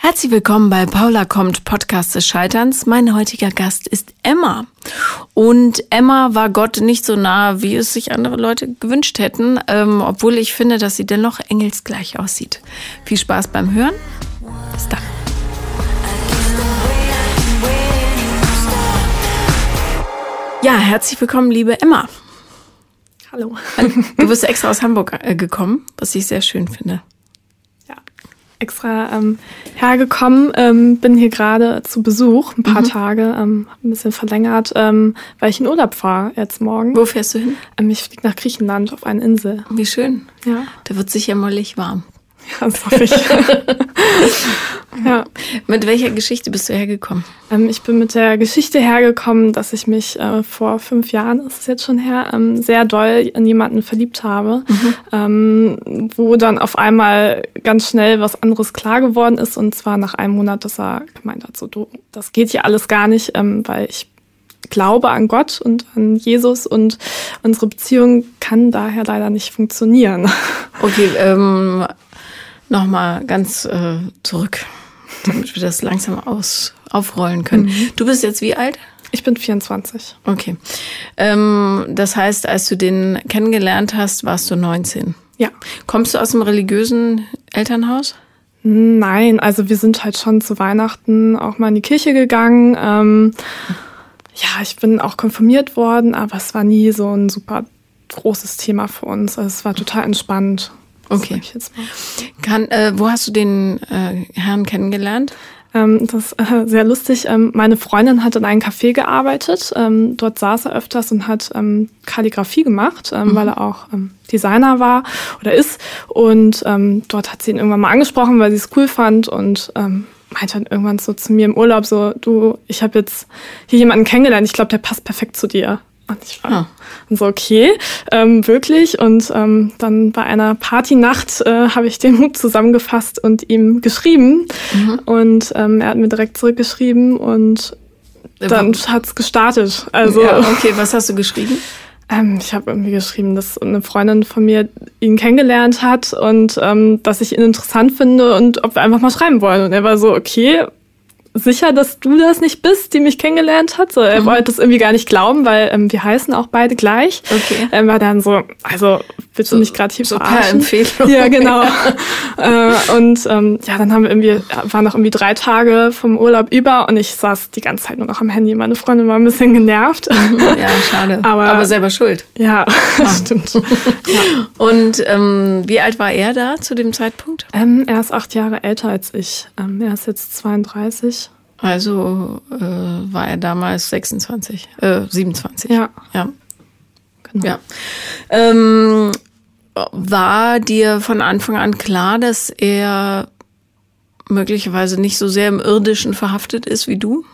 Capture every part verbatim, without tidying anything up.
Herzlich willkommen bei Paula kommt, Podcast des Scheiterns. Mein heutiger Gast ist Emma. Und Emma war Gott nicht so nah, wie es sich andere Leute gewünscht hätten, ähm, obwohl ich finde, dass sie dennoch engelsgleich aussieht. Viel Spaß beim Hören. Bis dann. Ja, herzlich willkommen, liebe Emma. Hallo. Du bist extra aus Hamburg äh, gekommen, was ich sehr schön finde. Extra ähm, hergekommen, ähm, bin hier gerade zu Besuch, ein paar mhm. Tage, ähm, hab ein bisschen verlängert, ähm, weil ich in Urlaub fahre jetzt morgen. Wo fährst du hin? Ähm, ich fliege nach Griechenland auf eine Insel. Wie schön. Ja. Da wird sicher mollig warm. Ja, das hoffe ich. Ja. Mit welcher Geschichte bist du hergekommen? Ähm, ich bin mit der Geschichte hergekommen, dass ich mich äh, vor fünf Jahren, ist es jetzt schon her, ähm, sehr doll in jemanden verliebt habe, mhm. ähm, wo dann auf einmal ganz schnell was anderes klar geworden ist, und zwar nach einem Monat, dass er gemeint hat, so du, das geht hier alles gar nicht, ähm, weil ich glaube an Gott und an Jesus und unsere Beziehung kann daher leider nicht funktionieren. Okay, ähm, nochmal ganz äh, zurück, damit wir das langsam aus, aufrollen können. Mhm. Du bist jetzt wie alt? Ich bin vierundzwanzig. Okay. Ähm, das heißt, als du den kennengelernt hast, warst du neunzehn? Ja. Kommst du aus einem religiösen Elternhaus? Nein, also wir sind halt schon zu Weihnachten auch mal in die Kirche gegangen. Ähm, ja, ich bin auch konfirmiert worden, aber es war nie so ein super großes Thema für uns. Also es war total entspannt. Okay. Ich jetzt mal. Kann, äh, wo hast du den äh, Herrn kennengelernt? Ähm, das ist äh, sehr lustig. Ähm, meine Freundin hat in einem Café gearbeitet. Ähm, dort saß er öfters und hat ähm, Kalligrafie gemacht, ähm, mhm. weil er auch ähm, Designer war oder ist. Und ähm, dort hat sie ihn irgendwann mal angesprochen, weil sie es cool fand und ähm, meinte dann irgendwann so zu mir im Urlaub so, du, ich habe jetzt hier jemanden kennengelernt, ich glaube, der passt perfekt zu dir. Und ich war ah. so, okay, ähm, wirklich. Und ähm, dann bei einer Partynacht äh, habe ich den Mut zusammengefasst und ihm geschrieben. Mhm. Und ähm, er hat mir direkt zurückgeschrieben und dann hat's gestartet. Also, ja, okay, was hast du geschrieben? Ähm, ich habe irgendwie geschrieben, dass eine Freundin von mir ihn kennengelernt hat und ähm, dass ich ihn interessant finde und ob wir einfach mal schreiben wollen. Und er war so, okay, sicher, dass du das nicht bist, die mich kennengelernt hat. So, er mhm. wollte es irgendwie gar nicht glauben, weil ähm, wir heißen auch beide gleich. Okay. Er war dann so, also willst du so, mich gerade hier so verarschen? Per Empfehlung. Ja, genau. äh, und ähm, ja, dann haben wir irgendwie, waren noch irgendwie drei Tage vom Urlaub über und ich saß die ganze Zeit nur noch am Handy. Meine Freundin war ein bisschen genervt. Ja, schade. Aber, Aber selber schuld. Ja, ah. stimmt. Ja. Und ähm, wie alt war er da zu dem Zeitpunkt? Ähm, er ist acht Jahre älter als ich. Ähm, er ist jetzt zweiunddreißig. Also äh, war er damals sechsundzwanzig, äh, siebenundzwanzig. Ja. Ja. Genau. Ja. Ähm, war dir von Anfang an klar, dass er möglicherweise nicht so sehr im Irdischen verhaftet ist wie du?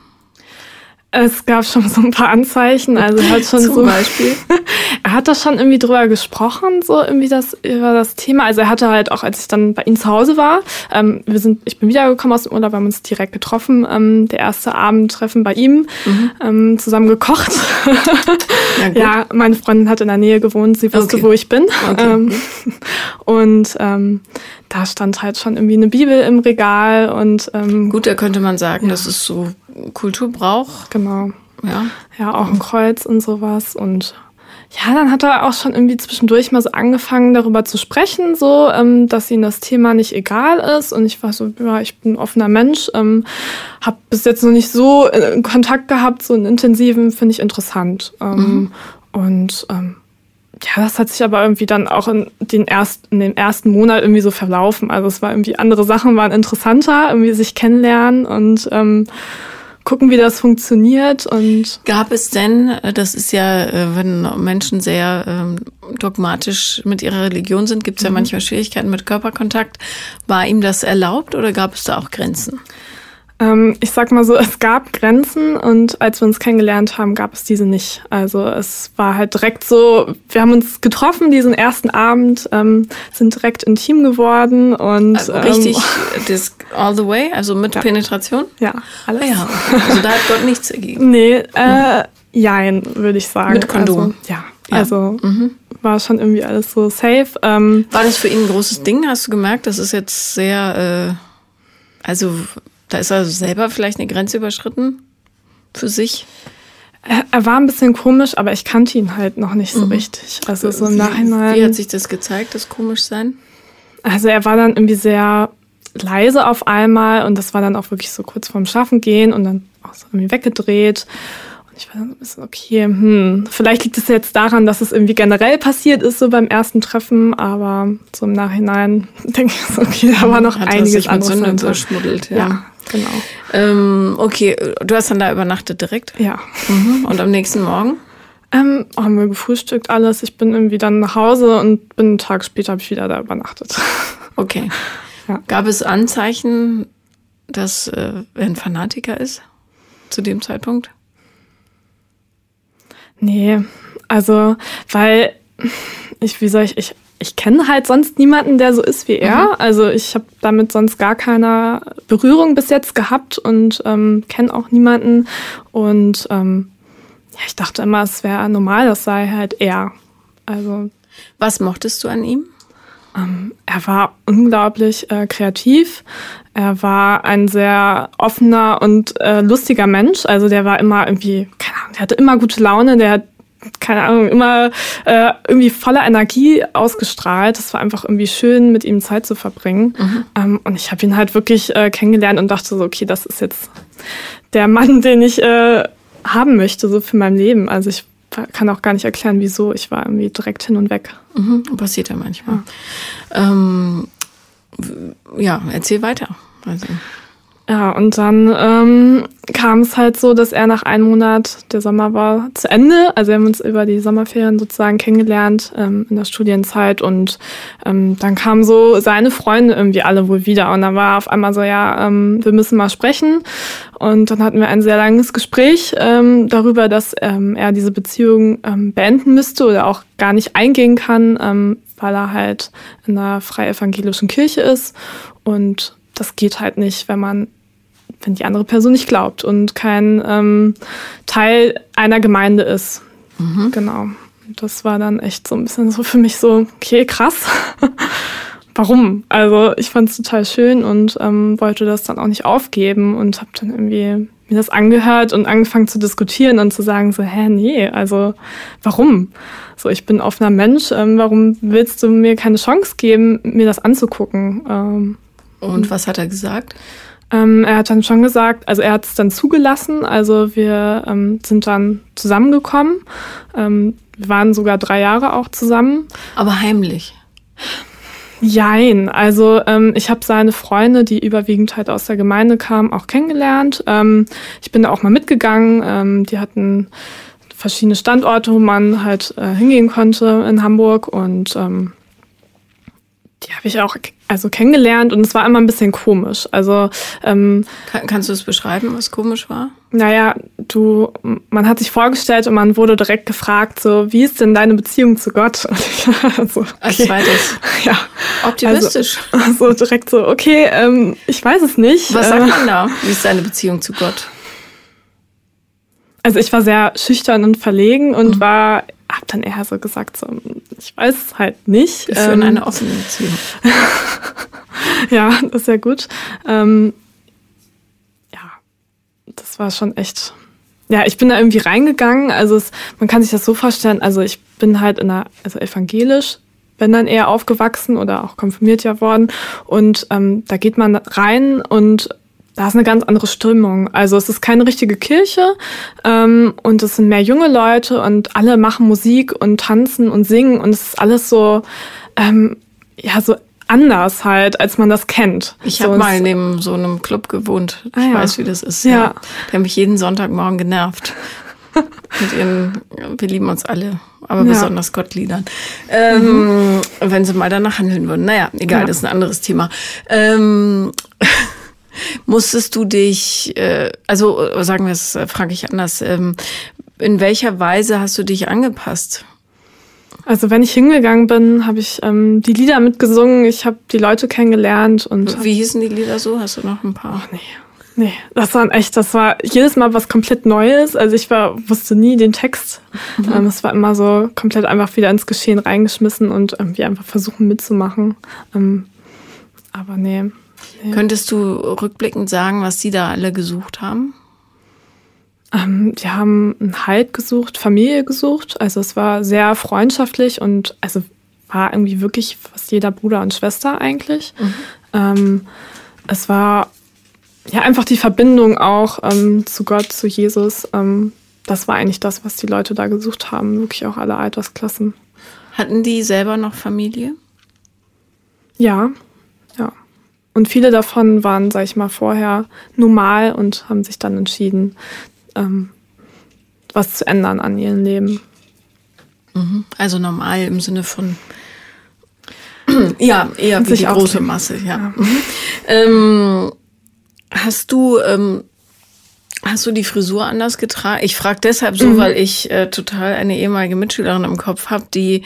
Es gab schon so ein paar Anzeichen, also er hat schon Zum so, Beispiel? Er hat da schon irgendwie drüber gesprochen, so irgendwie das über das Thema. Also er hatte halt auch, als ich dann bei ihm zu Hause war, ähm, wir sind, ich bin wiedergekommen aus dem Urlaub, wir haben uns direkt getroffen, ähm, der erste Abendtreffen bei ihm, mhm. ähm, zusammen gekocht. Ja, ja, meine Freundin hat in der Nähe gewohnt, sie wusste, okay. wo ich bin. Okay. Ähm, und ähm, da stand halt schon irgendwie eine Bibel im Regal und ähm, gut, da könnte man sagen, ja. das ist so Kulturbrauch. Genau. Ja. Ja, auch ein Kreuz und sowas. Und ja, dann hat er auch schon irgendwie zwischendurch mal so angefangen, darüber zu sprechen, so, ähm, dass ihm das Thema nicht egal ist. Und ich war so, ja, ich bin ein offener Mensch, ähm, habe bis jetzt noch nicht so äh, Kontakt gehabt, so einen intensiven, finde ich interessant. Ähm, mhm. Und ähm, ja, das hat sich aber irgendwie dann auch in den, erst, in den ersten Monat irgendwie so verlaufen. Also es war irgendwie, andere Sachen waren interessanter, irgendwie sich kennenlernen und ähm, gucken, wie das funktioniert. Und gab es denn, das ist ja, wenn Menschen sehr ähm, dogmatisch mit ihrer Religion sind, gibt es ja mhm. manchmal Schwierigkeiten mit Körperkontakt. War ihm das erlaubt oder gab es da auch Grenzen? Ähm, ich sag mal so, es gab Grenzen und als wir uns kennengelernt haben, gab es diese nicht. Also es war halt direkt so, wir haben uns getroffen diesen ersten Abend, ähm, sind direkt intim geworden und also richtig, ähm, das all the way, also mit ja. Penetration? Ja, alles. Ja, also da hat Gott nichts dagegen. Nee, äh, jein, würde ich sagen. Mit Kondom? Also, ja, ja, also mhm. war schon irgendwie alles so safe. Ähm, war das für ihn ein großes Ding? Hast du gemerkt, das ist jetzt sehr... Äh Also da ist er selber vielleicht eine Grenze überschritten für sich? Er, er war ein bisschen komisch, aber ich kannte ihn halt noch nicht so mhm. richtig. Also so im wie, Nachhinein. Wie hat sich das gezeigt, das Komischsein? Also er war dann irgendwie sehr leise auf einmal und das war dann auch wirklich so kurz vorm Schlafengehen und dann auch so irgendwie weggedreht. Und ich war dann so ein bisschen, okay, hm, vielleicht liegt es jetzt daran, dass es irgendwie generell passiert ist, so beim ersten Treffen, aber so im Nachhinein denke ich so, okay, da war noch hat einiges anderes. Hat sich verschmuddelt, ja. ja. Genau. Ähm, okay, du hast dann da übernachtet direkt? Ja. Mhm. Und am nächsten Morgen? Ähm, haben wir gefrühstückt, alles. Ich bin irgendwie dann nach Hause und bin einen Tag später habe ich wieder da übernachtet. Okay. Ja. Gab es Anzeichen, dass äh, er ein Fanatiker ist zu dem Zeitpunkt? Nee, also, weil ich, wie soll ich, ich Ich kenne halt sonst niemanden, der so ist wie er. Mhm. Also ich habe damit sonst gar keine Berührung bis jetzt gehabt und ähm, kenne auch niemanden. Und ähm, ja, ich dachte immer, es wäre normal, das sei halt er. Also was mochtest du an ihm? Ähm, er war unglaublich äh, kreativ. Er war ein sehr offener und äh, lustiger Mensch. Also der war immer irgendwie, keine Ahnung, der hatte immer gute Laune. Der hat keine Ahnung, immer äh, irgendwie voller Energie ausgestrahlt. Das war einfach irgendwie schön, mit ihm Zeit zu verbringen. Mhm. Ähm, und ich habe ihn halt wirklich äh, kennengelernt und dachte so, okay, das ist jetzt der Mann, den ich äh, haben möchte, so für mein Leben. Also ich kann auch gar nicht erklären, wieso. Ich war irgendwie direkt hin und weg. Mhm. Passiert ja manchmal. Ja, ähm, ja erzähl weiter. Also. Ja, und dann ähm, kam es halt so, dass er nach einem Monat, der Sommer war zu Ende, also wir haben uns über die Sommerferien sozusagen kennengelernt ähm, in der Studienzeit und ähm, dann kamen so seine Freunde irgendwie alle wohl wieder und dann war auf einmal so, ja, ähm, wir müssen mal sprechen und dann hatten wir ein sehr langes Gespräch ähm, darüber, dass ähm, er diese Beziehung ähm, beenden müsste oder auch gar nicht eingehen kann, ähm, weil er halt in einer freievangelischen Kirche ist und das geht halt nicht, wenn man, wenn die andere Person nicht glaubt und kein ähm, Teil einer Gemeinde ist. Mhm. Genau. Das war dann echt so ein bisschen so für mich so, okay, krass. Warum? Also ich fand es total schön und ähm, wollte das dann auch nicht aufgeben und habe dann irgendwie mir das angehört und angefangen zu diskutieren und zu sagen so, hä, nee, also warum? So, ich bin ein offener Mensch, ähm, warum willst du mir keine Chance geben, mir das anzugucken? Ähm, Und was hat er gesagt? Ähm, er hat dann schon gesagt, also er hat es dann zugelassen, also wir ähm, sind dann zusammengekommen. Ähm, wir waren sogar drei Jahre auch zusammen. Aber heimlich? Jein, also ähm, ich habe seine Freunde, die überwiegend halt aus der Gemeinde kamen, auch kennengelernt. Ähm, ich bin da auch mal mitgegangen, ähm, die hatten verschiedene Standorte, wo man halt äh, hingehen konnte in Hamburg und ähm, die habe ich auch also kennengelernt und es war immer ein bisschen komisch. Also ähm, Kann, kannst du es beschreiben, was komisch war? Naja, du, man hat sich vorgestellt und man wurde direkt gefragt, so, wie ist denn deine Beziehung zu Gott? also, okay. Als zweites. Ja. Optimistisch. Also, also direkt so, okay, ähm, ich weiß es nicht. Was sagt man da? Wie ist deine Beziehung zu Gott? Also ich war sehr schüchtern und verlegen und mhm. war, hab dann eher so gesagt, so, ich weiß es halt nicht. Wir führen ähm, eine offene Beziehung. Ja, das ist ja gut. Ähm, ja, das war schon echt, ja, ich bin da irgendwie reingegangen. Also es, man kann sich das so vorstellen, also ich bin halt in einer, also evangelisch, bin dann eher aufgewachsen oder auch konfirmiert ja worden. Und ähm, da geht man rein und da ist eine ganz andere Stimmung. Also es ist keine richtige Kirche ähm, und es sind mehr junge Leute und alle machen Musik und tanzen und singen und es ist alles so, ähm, ja, so anders halt, als man das kennt. Ich so, habe mal neben so einem Club gewohnt. Ich ah, ja. weiß, wie das ist. Ja. Ja. Der hat mich jeden Sonntagmorgen genervt. Mit ihren, wir lieben uns alle, aber ja. besonders Gottliedern. Ähm, mhm. Wenn sie mal danach handeln würden. Naja, egal, ja. das ist ein anderes Thema. Ähm, musstest du dich, äh, also sagen wir es, äh, frage ich anders, ähm, in welcher Weise hast du dich angepasst? Also wenn ich hingegangen bin, habe ich ähm, die Lieder mitgesungen, ich habe die Leute kennengelernt. Und wie hießen die Lieder so? Hast du noch ein paar? Ach nee. Nee, das war echt, das war jedes Mal was komplett Neues. Also ich war, wusste nie den Text. Mhm. Ähm, es war immer so komplett einfach wieder ins Geschehen reingeschmissen und irgendwie einfach versuchen mitzumachen. Ähm, aber nee. Nee. Könntest du rückblickend sagen, was die da alle gesucht haben? Ähm, die haben einen Halt gesucht, Familie gesucht. Also es war sehr freundschaftlich und also war irgendwie wirklich fast jeder Bruder und Schwester eigentlich. Mhm. Ähm, es war ja einfach die Verbindung auch ähm, zu Gott, zu Jesus. Ähm, das war eigentlich das, was die Leute da gesucht haben. Wirklich auch alle Altersklassen. Hatten die selber noch Familie? Ja, ja. Und viele davon waren, sag ich mal, vorher normal und haben sich dann entschieden, ähm, was zu ändern an ihrem Leben. Mhm. Also normal im Sinne von ja, eher wie die große Masse, ja. ja. Mhm. Ähm, hast du ähm, hast du die Frisur anders getragen? Ich frage deshalb so, mhm. weil ich äh, total eine ehemalige Mitschülerin im Kopf habe, die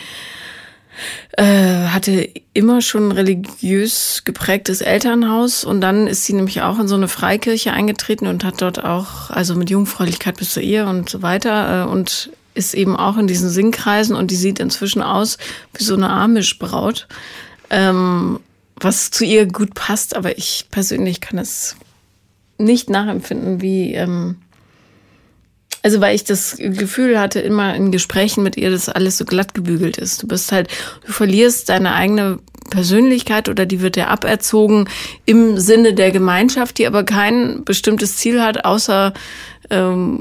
äh, hatte immer schon ein religiös geprägtes Elternhaus und dann ist sie nämlich auch in so eine Freikirche eingetreten und hat dort auch, also mit Jungfräulichkeit bis zur Ehe und so weiter äh, und ist eben auch in diesen Singkreisen und die sieht inzwischen aus wie so eine Amish-Braut, ähm, was zu ihr gut passt, aber ich persönlich kann es nicht nachempfinden, wie, ähm, also weil ich das Gefühl hatte, immer in Gesprächen mit ihr, dass alles so glatt gebügelt ist. Du bist halt, du verlierst deine eigene Persönlichkeit oder die wird dir aberzogen im Sinne der Gemeinschaft, die aber kein bestimmtes Ziel hat, außer ähm,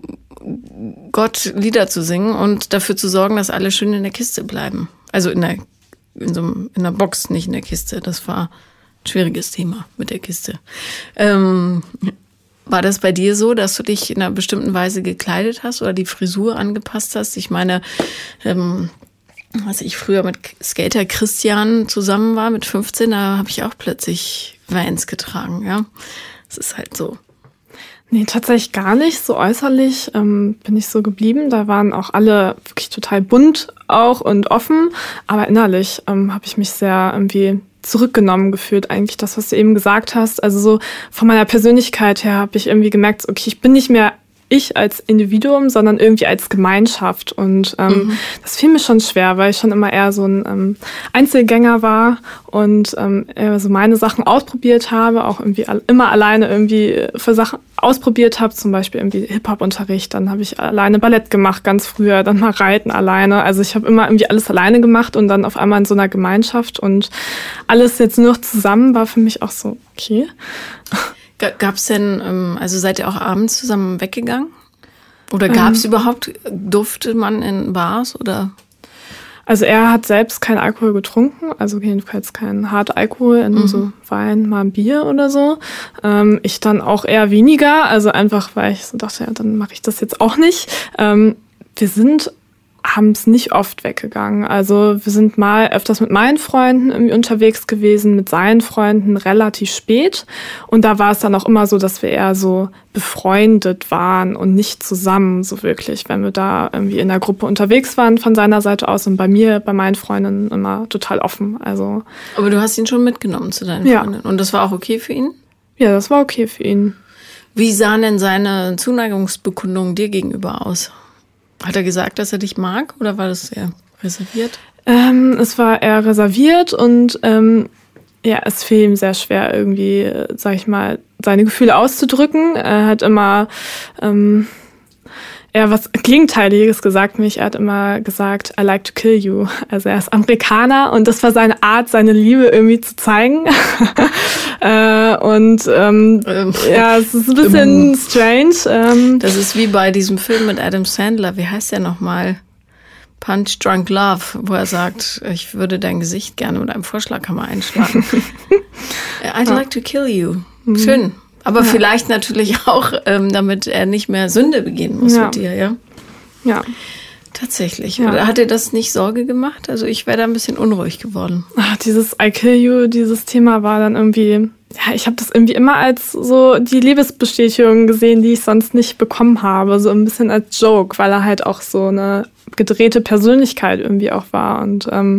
Gott Lieder zu singen und dafür zu sorgen, dass alle schön in der Kiste bleiben. Also in der, in so einem, in der Box, nicht in der Kiste. Das war ein schwieriges Thema mit der Kiste. Ähm, war das bei dir so, dass du dich in einer bestimmten Weise gekleidet hast oder die Frisur angepasst hast? Ich meine, ähm, als ich früher mit Skater Christian zusammen war, mit fünfzehn, da habe ich auch plötzlich Vans getragen, ja. Das ist halt so. Nee, tatsächlich gar nicht. So äußerlich ähm, bin ich so geblieben. Da waren auch alle wirklich total bunt auch und offen. Aber innerlich ähm, habe ich mich sehr irgendwie zurückgenommen gefühlt. Eigentlich das, was du eben gesagt hast. Also so von meiner Persönlichkeit her habe ich irgendwie gemerkt, okay, ich bin nicht mehr ich als Individuum, sondern irgendwie als Gemeinschaft. Und ähm, mhm. das fiel mir schon schwer, weil ich schon immer eher so ein ähm, Einzelgänger war und ähm, eher so meine Sachen ausprobiert habe, auch irgendwie all, immer alleine irgendwie für Sachen ausprobiert habe, zum Beispiel irgendwie Hip-Hop-Unterricht. Dann habe ich alleine Ballett gemacht, ganz früher, dann mal Reiten alleine. Also ich habe immer irgendwie alles alleine gemacht und dann auf einmal in so einer Gemeinschaft und alles jetzt nur noch zusammen war für mich auch so, okay. Gab es denn, also seid ihr auch abends zusammen weggegangen? Oder gab es ähm, überhaupt, durfte man in Bars oder? Also er hat selbst keinen Alkohol getrunken, also jedenfalls keinen Hartalkohol, nur mhm. so Wein, mal ein Bier oder so. Ähm, ich dann auch eher weniger, also einfach, weil ich so dachte, ja, dann mache ich das jetzt auch nicht. Ähm, wir sind haben es nicht oft weggegangen. Also wir sind mal öfters mit meinen Freunden irgendwie unterwegs gewesen, mit seinen Freunden relativ spät. Und da war es dann auch immer so, dass wir eher so befreundet waren und nicht zusammen so wirklich, wenn wir da irgendwie in der Gruppe unterwegs waren von seiner Seite aus und bei mir, bei meinen Freundinnen immer total offen. Also. Aber du hast ihn schon mitgenommen zu deinen ja. Freundinnen und das war auch okay für ihn? Ja, das war okay für ihn. Wie sahen denn seine Zuneigungsbekundungen dir gegenüber aus? Hat er gesagt, dass er dich mag oder war das eher reserviert? Ähm, es war eher reserviert und ähm, ja, es fiel ihm sehr schwer irgendwie, sag ich mal, seine Gefühle auszudrücken. Er hat immer ähm, eher was Gegenteiliges gesagt mich. Er hat immer gesagt, I like to kill you. Also er ist Amerikaner und das war seine Art, seine Liebe irgendwie zu zeigen. äh, und ähm, ähm, ja, es ist ein bisschen ähm, strange. Ähm, das ist wie bei diesem Film mit Adam Sandler. Wie heißt der nochmal? Punch Drunk Love, wo er sagt, ich würde dein Gesicht gerne mit einem Vorschlaghammer einschlagen. I'd like to kill you. Schön. Aber ja. vielleicht natürlich auch, ähm, damit er nicht mehr Sünde begehen muss ja. mit dir, ja? Ja. Tatsächlich. Ja. Oder hat dir das nicht Sorge gemacht? Also ich wäre da ein bisschen unruhig geworden. Ach, dieses I kill you, dieses Thema war dann irgendwie, ja, ich habe das irgendwie immer als so die Liebesbestätigung gesehen, die ich sonst nicht bekommen habe. So ein bisschen als Joke, weil er halt auch so eine gedrehte Persönlichkeit irgendwie auch war. Und ähm,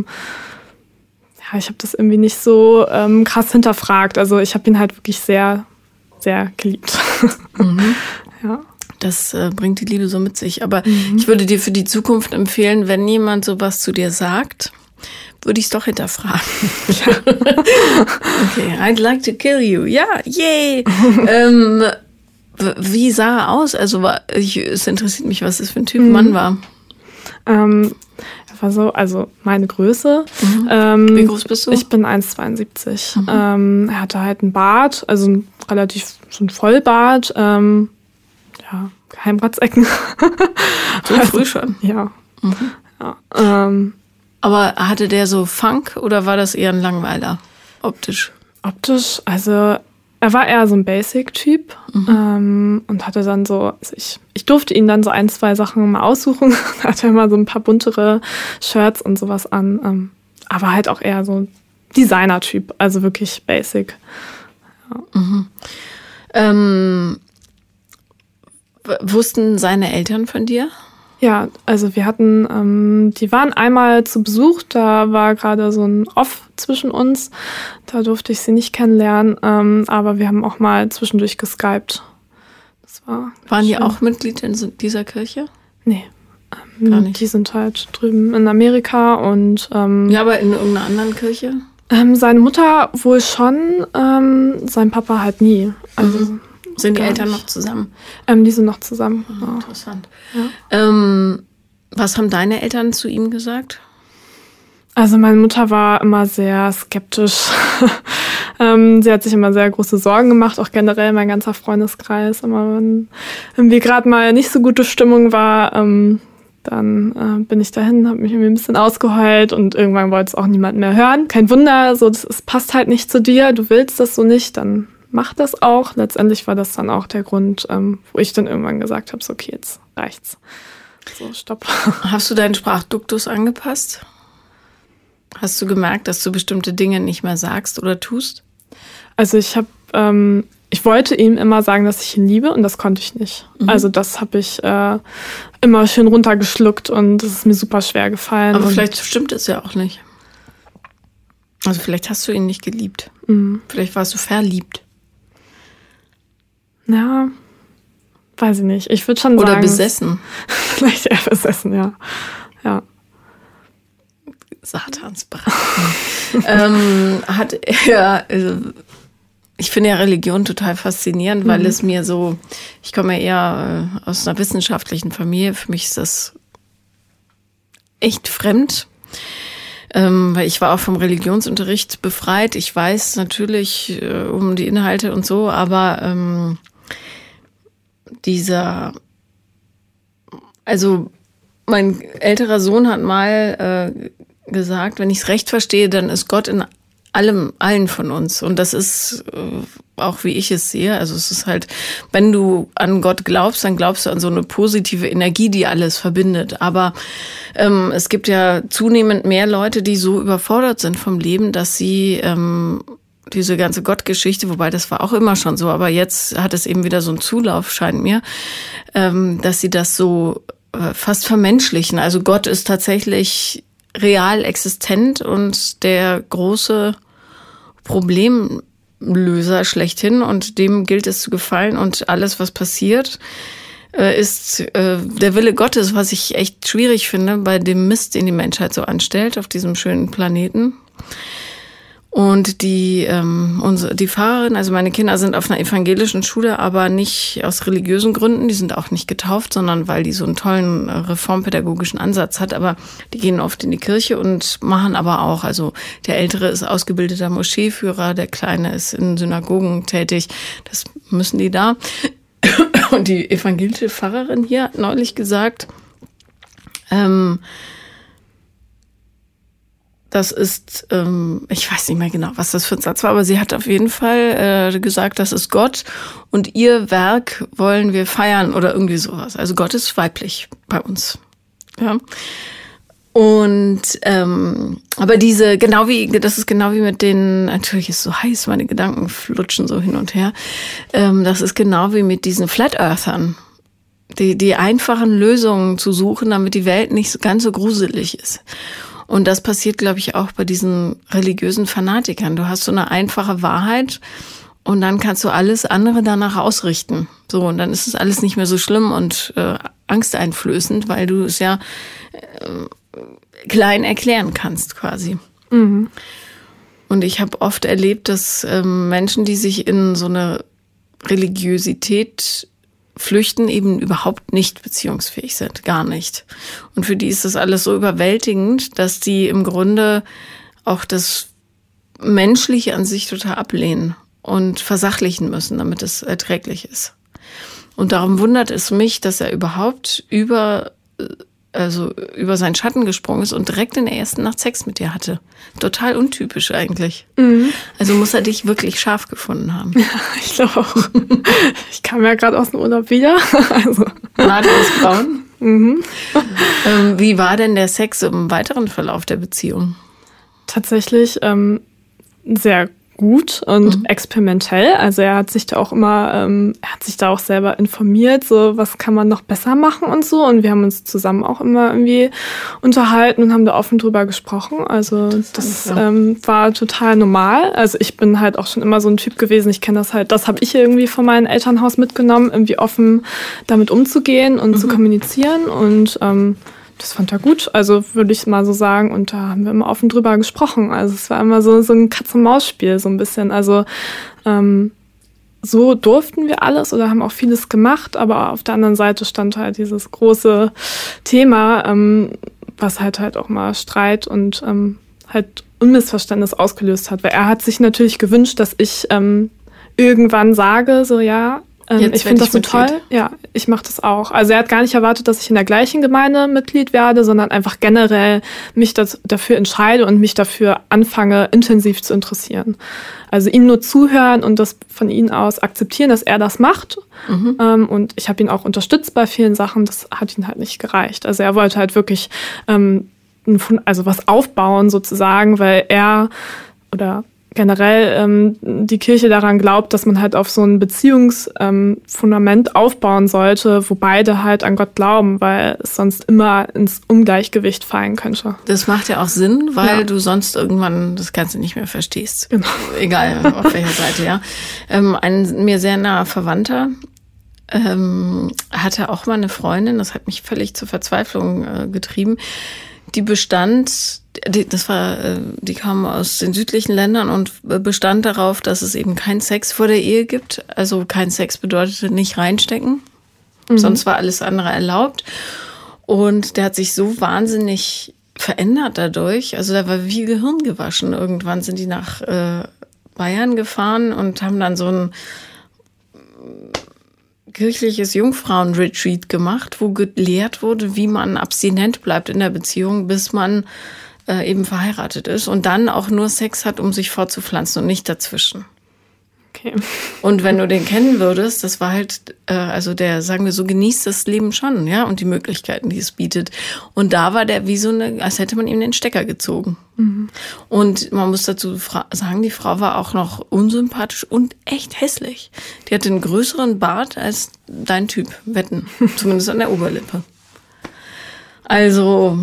ja, ich habe das irgendwie nicht so ähm, krass hinterfragt. Also ich habe ihn halt wirklich sehr sehr geliebt. Mhm. Ja. Das äh, bringt die Liebe so mit sich. Aber mhm. ich würde dir für die Zukunft empfehlen, wenn jemand sowas zu dir sagt, würde ich es doch hinterfragen. Okay, I'd like to kill you. Ja, yay. ähm, wie sah er aus? Also war, ich, es interessiert mich, was das für ein Typ mhm. Mann war. Ähm, er war so, also meine Größe. Mhm. Ähm, wie groß bist du? Ich bin eins Komma zweiundsiebzig. Mhm. Ähm, er hatte halt einen Bart, also ein relativ so ein Vollbart. Ähm, ja, Geheimratsecken. So also, früh schon? Ja. Mhm. ja ähm, Aber hatte der so Funk oder war das eher ein Langweiler, optisch? Optisch, also er war eher so ein Basic-Typ mhm. ähm, und hatte dann so, also ich, ich durfte ihn dann so ein, zwei Sachen mal aussuchen. Da hatte er mal so ein paar buntere Shirts und sowas an. Ähm, aber halt auch eher so ein Designer-Typ, also wirklich Basic. Ja. Mhm. Ähm, w- wussten seine Eltern von dir? Ja, also wir hatten, ähm, die waren einmal zu Besuch, da war gerade so ein Off zwischen uns, da durfte ich sie nicht kennenlernen, ähm, aber wir haben auch mal zwischendurch geskypt. Das war Waren schön. die auch Mitglied in dieser Kirche? Nee, ähm, Gar nicht. Die sind halt drüben in Amerika und... Ähm, ja, aber in irgendeiner anderen Kirche? Ähm, seine Mutter wohl schon, ähm, sein Papa halt nie. Also... Mhm. Sind die Eltern noch zusammen? Ähm, die sind noch zusammen. Oh, genau. Interessant. Ja. Ähm, was haben deine Eltern zu ihm gesagt? Also meine Mutter war immer sehr skeptisch. ähm, sie hat sich immer sehr große Sorgen gemacht, auch generell mein ganzer Freundeskreis. Immer wenn irgendwie gerade mal nicht so gute Stimmung war, ähm, dann äh, bin ich dahin, habe mich irgendwie ein bisschen ausgeheult und irgendwann wollte es auch niemand mehr hören. Kein Wunder, so das, das passt halt nicht zu dir, du willst das so nicht, dann mach das auch. Letztendlich war das dann auch der Grund, ähm, wo ich dann irgendwann gesagt habe, so okay, jetzt reicht's. So, stopp. Hast du deinen Sprachduktus angepasst? Hast du gemerkt, dass du bestimmte Dinge nicht mehr sagst oder tust? Also ich habe, ähm, ich wollte ihm immer sagen, dass ich ihn liebe und das konnte ich nicht. Mhm. Also das habe ich äh, immer schön runtergeschluckt und das ist mir super schwer gefallen. Aber und vielleicht stimmt es ja auch nicht. Also vielleicht hast du ihn nicht geliebt. Mhm. Vielleicht warst du verliebt. Ja, weiß ich nicht. Ich würde schon Oder sagen... Oder besessen. Vielleicht eher besessen, ja. Ja. Satansbraten. ähm, hat er... Also ich finde ja Religion total faszinierend, weil mhm. es mir so... Ich komme ja eher äh, aus einer wissenschaftlichen Familie. Für mich ist das echt fremd. Ähm, weil ich war auch vom Religionsunterricht befreit. Ich weiß natürlich äh, um die Inhalte und so, aber... Ähm, dieser, also mein älterer Sohn hat mal äh, gesagt, wenn ich es recht verstehe, dann ist Gott in allem, allen von uns. Und das ist äh, auch, wie ich es sehe. Also es ist halt, wenn du an Gott glaubst, dann glaubst du an so eine positive Energie, die alles verbindet. Aber ähm, es gibt ja zunehmend mehr Leute, die so überfordert sind vom Leben, dass sie ähm, diese ganze Gottgeschichte, wobei das war auch immer schon so, aber jetzt hat es eben wieder so einen Zulauf, scheint mir, ähm, dass sie das so äh, fast vermenschlichen. Also Gott ist tatsächlich real existent und der große Problemlöser schlechthin und dem gilt es zu gefallen und alles, was passiert, äh, ist äh, der Wille Gottes, was ich echt schwierig finde bei dem Mist, den die Menschheit so anstellt auf diesem schönen Planeten. Und die, ähm, unsere, die Pfarrerin, also meine Kinder sind auf einer evangelischen Schule, aber nicht aus religiösen Gründen. Die sind auch nicht getauft, sondern weil die so einen tollen reformpädagogischen Ansatz hat. Aber die gehen oft in die Kirche und machen aber auch, also der Ältere ist ausgebildeter Moscheeführer, der Kleine ist in Synagogen tätig. Das müssen die da. Und die evangelische Pfarrerin hier hat neulich gesagt, ähm, das ist, ähm, ich weiß nicht mehr genau, was das für ein Satz war, aber sie hat auf jeden Fall äh, gesagt, das ist Gott und ihr Werk wollen wir feiern oder irgendwie sowas. Also Gott ist weiblich bei uns. Ja. Und ähm, aber diese, genau wie, das ist genau wie mit den, natürlich ist es so heiß, meine Gedanken flutschen so hin und her. Ähm, das ist genau wie mit diesen Flat Earthern. Die, die einfachen Lösungen zu suchen, damit die Welt nicht ganz so gruselig ist. Und das passiert, glaube ich, auch bei diesen religiösen Fanatikern. Du hast so eine einfache Wahrheit und dann kannst du alles andere danach ausrichten. So, und dann ist es alles nicht mehr so schlimm und äh, angsteinflößend, weil du es ja äh, klein erklären kannst quasi. Mhm. Und ich habe oft erlebt, dass ähm, Menschen, die sich in so eine Religiosität flüchten, eben überhaupt nicht beziehungsfähig sind. Gar nicht. Und für die ist das alles so überwältigend, dass die im Grunde auch das Menschliche an sich total ablehnen und versachlichen müssen, damit es erträglich ist. Und darum wundert es mich, dass er überhaupt über, also über seinen Schatten gesprungen ist und direkt in der ersten Nacht Sex mit dir hatte. Total untypisch eigentlich. Mhm. Also muss er dich wirklich scharf gefunden haben. Ja, ich glaube auch. Ich kam ja gerade aus dem Urlaub wieder. Also. War das braun? Mhm. Ähm, wie war denn der Sex im weiteren Verlauf der Beziehung? Tatsächlich ähm, sehr gut und mhm. experimentell. Also er hat sich da auch immer, ähm, er hat sich da auch selber informiert, so was kann man noch besser machen und so. Und wir haben uns zusammen auch immer irgendwie unterhalten und haben da offen drüber gesprochen. Also das, das ja. ähm, war total normal. Also ich bin halt auch schon immer so ein Typ gewesen. Ich kenne das halt, das habe ich irgendwie von meinem Elternhaus mitgenommen, irgendwie offen damit umzugehen und mhm. zu kommunizieren. Und ähm, das fand er gut, also würde ich mal so sagen. Und da haben wir immer offen drüber gesprochen. Also es war immer so, so ein Katz-und-Maus-Spiel so ein bisschen. Also ähm, so durften wir alles oder haben auch vieles gemacht. Aber auf der anderen Seite stand halt dieses große Thema, ähm, was halt halt auch mal Streit und ähm, halt Unmissverständnis ausgelöst hat. Weil er hat sich natürlich gewünscht, dass ich ähm, irgendwann sage, so ja, Ähm, ich finde das so toll. Ja, ich mache das auch. Also er hat gar nicht erwartet, dass ich in der gleichen Gemeinde Mitglied werde, sondern einfach generell mich das, dafür entscheide und mich dafür anfange, intensiv zu interessieren. Also ihm nur zuhören und das von ihm aus akzeptieren, dass er das macht. Mhm. Ähm, und ich habe ihn auch unterstützt bei vielen Sachen. Das hat ihm halt nicht gereicht. Also er wollte halt wirklich ähm, also was aufbauen sozusagen, weil er oder generell ähm, die Kirche daran glaubt, dass man halt auf so ein Beziehungsfundament ähm, aufbauen sollte, wo beide halt an Gott glauben, weil es sonst immer ins Ungleichgewicht fallen könnte. Das macht ja auch Sinn, weil ja. du sonst irgendwann das Ganze nicht mehr verstehst. Genau. Egal auf welcher Seite, ja. Ähm, ein mir sehr naher Verwandter ähm, hatte auch mal eine Freundin, das hat mich völlig zur Verzweiflung äh, getrieben, die bestand, die, das war, die kam aus den südlichen Ländern und bestand darauf, dass es eben keinen Sex vor der Ehe gibt. Also kein Sex bedeutete nicht reinstecken. Mhm. Sonst war alles andere erlaubt. Und der hat sich so wahnsinnig verändert dadurch. Also da war wie Gehirn gewaschen. Irgendwann sind die nach äh, Bayern gefahren und haben dann so ein kirchliches Jungfrauen-Retreat gemacht, wo gelehrt wurde, wie man abstinent bleibt in der Beziehung, bis man äh, eben verheiratet ist und dann auch nur Sex hat, um sich fortzupflanzen und nicht dazwischen. Okay. Und wenn du den kennen würdest, das war halt, äh, also der, sagen wir so, genießt das Leben schon, ja, und die Möglichkeiten, die es bietet. Und da war der wie so eine, als hätte man ihm den Stecker gezogen. Mhm. Und man muss dazu fra- sagen, die Frau war auch noch unsympathisch und echt hässlich. Die hatte einen größeren Bart als dein Typ, wetten. Zumindest an der Oberlippe. Also,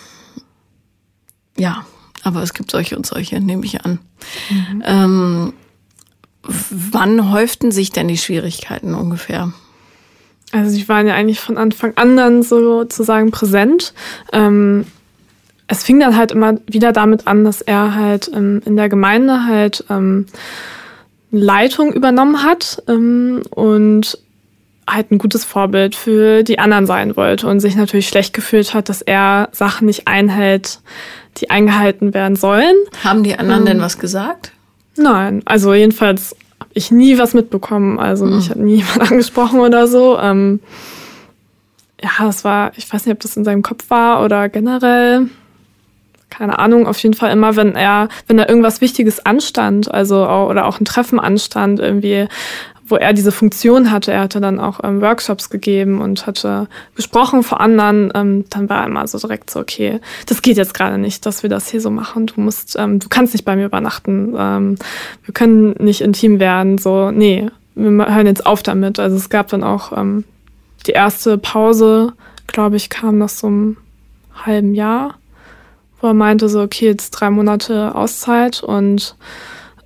ja, aber es gibt solche und solche, nehme ich an. Mhm. Ähm, Wann häuften sich denn die Schwierigkeiten ungefähr? Also die waren ja eigentlich von Anfang an dann sozusagen präsent. Ähm, es fing dann halt immer wieder damit an, dass er halt ähm, in der Gemeinde halt ähm, Leitung übernommen hat ähm, und halt ein gutes Vorbild für die anderen sein wollte und sich natürlich schlecht gefühlt hat, dass er Sachen nicht einhält, die eingehalten werden sollen. Haben die anderen ähm, denn was gesagt? Nein, also jedenfalls habe ich nie was mitbekommen. Also mhm. mich hat nie jemand angesprochen oder so. Ähm, ja, das war, ich weiß nicht, ob das in seinem Kopf war oder generell, keine Ahnung. Auf jeden Fall immer, wenn er, wenn da irgendwas Wichtiges anstand, also oder auch ein Treffen anstand, irgendwie, wo er diese Funktion hatte. Er hatte dann auch ähm, Workshops gegeben und hatte gesprochen vor anderen. Ähm, dann war er immer so direkt so, okay, das geht jetzt gerade nicht, dass wir das hier so machen. Du musst, ähm, du kannst nicht bei mir übernachten. Ähm, wir können nicht intim werden. So, nee, wir hören jetzt auf damit. Also es gab dann auch ähm, die erste Pause, glaube ich, kam nach so einem halben Jahr, wo er meinte so, okay, jetzt drei Monate Auszeit und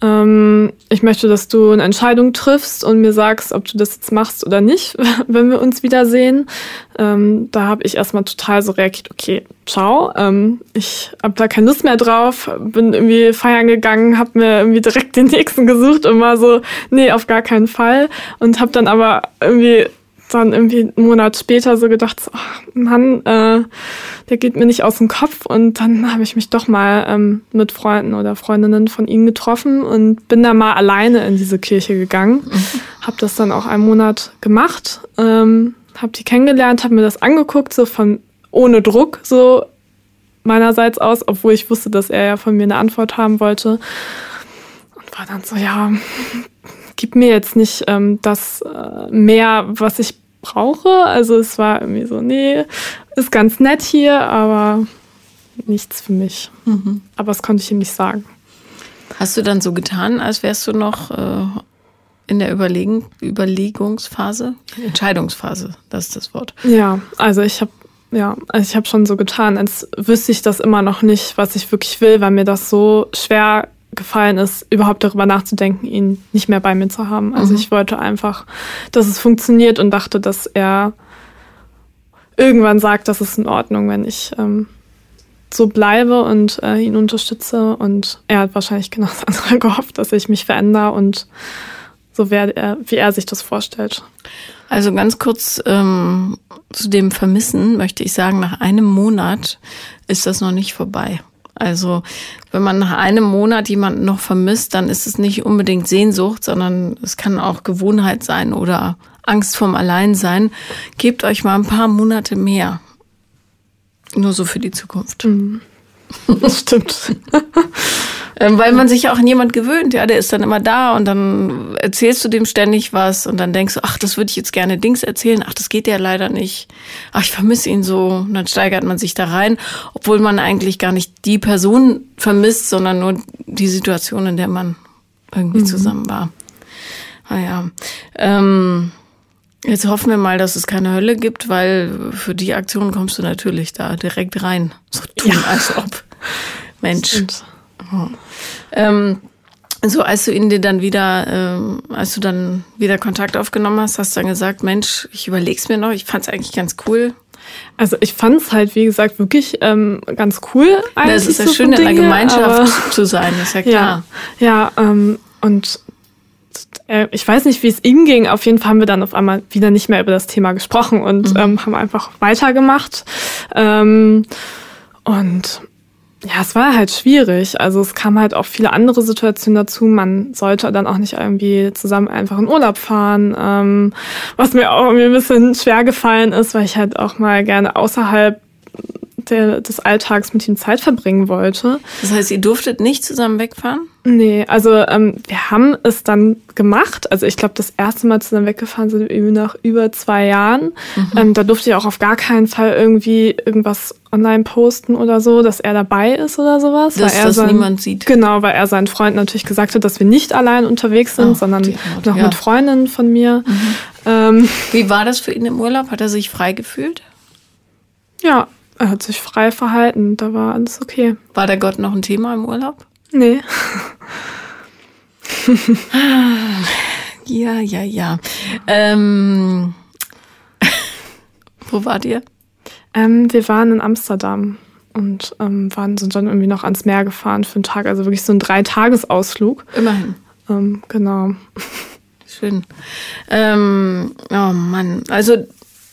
ähm, ich möchte, dass du eine Entscheidung triffst und mir sagst, ob du das jetzt machst oder nicht, wenn wir uns wiedersehen. Ähm, da habe ich erstmal total so reagiert, okay, ciao, ähm, ich habe da keine Lust mehr drauf, bin irgendwie feiern gegangen, habe mir irgendwie direkt den nächsten gesucht und war so, nee, auf gar keinen Fall. Und habe dann aber irgendwie dann irgendwie einen Monat später so gedacht, so, ach Mann, äh, der geht mir nicht aus dem Kopf. Und dann habe ich mich doch mal ähm, mit Freunden oder Freundinnen von ihm getroffen und bin da mal alleine in diese Kirche gegangen. Mhm. Habe das dann auch einen Monat gemacht, ähm, habe die kennengelernt, habe mir das angeguckt, so von ohne Druck, so meinerseits aus, obwohl ich wusste, dass er ja von mir eine Antwort haben wollte. Und war dann so, ja, gib mir jetzt nicht ähm, das äh, mehr, was ich brauche. Also es war irgendwie so, nee, ist ganz nett hier, aber nichts für mich. Mhm. Aber das konnte ich ihm nicht sagen. Hast du dann so getan, als wärst du noch äh, in der Überlegen, Überlegungsphase? Entscheidungsphase, das ist das Wort. Ja, also ich habe ja, also ich habe schon so getan, als wüsste ich das immer noch nicht, was ich wirklich will, weil mir das so schwer gefallen ist, überhaupt darüber nachzudenken, ihn nicht mehr bei mir zu haben. Also mhm. ich wollte einfach, dass es funktioniert und dachte, dass er irgendwann sagt, das ist in Ordnung, wenn ich ähm, so bleibe und äh, ihn unterstütze. Und er hat wahrscheinlich genau das andere gehofft, dass ich mich verändere und so werde er, wie er sich das vorstellt. Also ganz kurz ähm, zu dem Vermissen möchte ich sagen, nach einem Monat ist das noch nicht vorbei. Also wenn man nach einem Monat jemanden noch vermisst, dann ist es nicht unbedingt Sehnsucht, sondern es kann auch Gewohnheit sein oder Angst vorm Alleinsein. Gebt euch mal ein paar Monate mehr. Nur so für die Zukunft. Mhm. Das stimmt. Weil man sich ja auch an jemand gewöhnt. Ja, der ist dann immer da und dann erzählst du dem ständig was und dann denkst du, ach, das würde ich jetzt gerne Dings erzählen. Ach, das geht ja leider nicht. Ach, ich vermisse ihn so. Und dann steigert man sich da rein, obwohl man eigentlich gar nicht die Person vermisst, sondern nur die Situation, in der man irgendwie mhm. zusammen war. Naja, ähm, jetzt hoffen wir mal, dass es keine Hölle gibt, weil für die Aktion kommst du natürlich da direkt rein. So tun, ja. als ob. Mensch. Oh. Ähm, so, als du ihn dir dann wieder, ähm, als du dann wieder Kontakt aufgenommen hast, hast du dann gesagt, Mensch, ich überleg's mir noch, ich fand's eigentlich ganz cool. Also ich fand's halt, wie gesagt, wirklich ähm, ganz cool eigentlich. Das ist ja so schön, in einer Gemeinschaft aber, zu sein, ist ja klar. Ja, ja ähm, und äh, ich weiß nicht, wie es ihm ging. Auf jeden Fall haben wir dann auf einmal wieder nicht mehr über das Thema gesprochen und mhm. ähm, haben einfach weitergemacht. Ähm, und ja, es war halt schwierig. Also es kamen halt auch viele andere Situationen dazu. Man sollte dann auch nicht irgendwie zusammen einfach in Urlaub fahren, ähm, was mir auch irgendwie ein bisschen schwer gefallen ist, weil ich halt auch mal gerne außerhalb der, des Alltags mit ihm Zeit verbringen wollte. Das heißt, ihr durftet nicht zusammen wegfahren? Nee, also ähm, wir haben es dann gemacht. Also ich glaube, das erste Mal zusammen weggefahren sind wir nach über zwei Jahren. Mhm. Ähm, da durfte ich auch auf gar keinen Fall irgendwie irgendwas online posten oder so, dass er dabei ist oder sowas. Dass weil er das sein, niemand sieht. Genau, weil er seinen Freund natürlich gesagt hat, dass wir nicht allein unterwegs sind, oh, sondern noch ja. mit Freundinnen von mir. Mhm. Ähm, Wie war das für ihn im Urlaub? Hat er sich frei gefühlt? Ja, er hat sich frei verhalten. Da war alles okay. War der Gott noch ein Thema im Urlaub? Nee. ja, ja, ja. Ähm, wo wart ihr? Ähm, wir waren in Amsterdam und ähm, waren, sind dann irgendwie noch ans Meer gefahren für einen Tag. Also wirklich so ein Dreitagesausflug. Immerhin. Ähm, genau. Schön. Ähm, oh Mann, also